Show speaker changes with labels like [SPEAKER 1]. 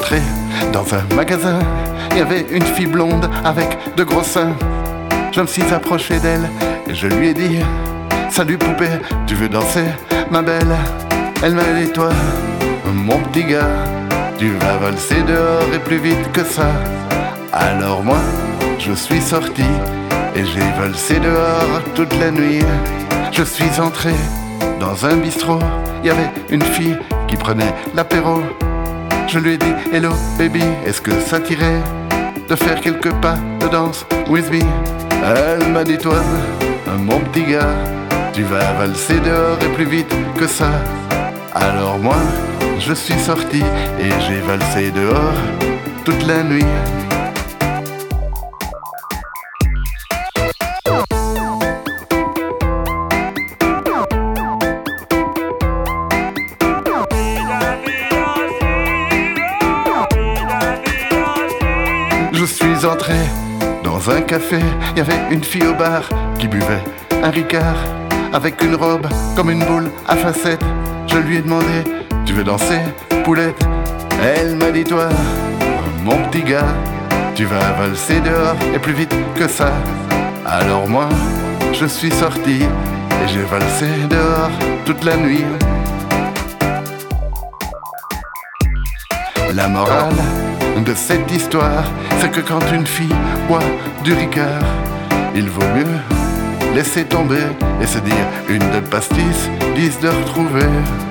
[SPEAKER 1] entré dans un magasin. Il y avait une fille blonde avec de gros seins. Je me suis approché d'elle et je lui ai dit: salut poupée, tu veux danser, ma belle? Elle m'a dit: toi, mon petit gars, tu vas valser dehors et plus vite que ça. Alors moi, je suis sorti et j'ai valsé dehors toute la nuit. Je suis entré dans un bistrot. Il y avait une fille qui prenait l'apéro. Je lui ai dit: hello baby, est-ce que ça t'irait de faire quelques pas de danse with me? Elle m'a dit: toi, mon petit gars, tu vas valser dehors et plus vite que ça. Alors moi, je suis sorti et j'ai valsé dehors toute la nuit. Je suis entré dans un café, il y avait une fille au bar qui buvait un Ricard avec une robe comme une boule à facettes. Je lui ai demandé: tu veux danser, poulette? Elle m'a dit: toi, mon petit gars, tu vas valser dehors et plus vite que ça. Alors moi, je suis sorti et j'ai valsé dehors toute la nuit. La morale de cette histoire, c'est que quand une fille boit du Ricard, il vaut mieux laisser tomber et se dire: une de pastis, 10 de retrouver.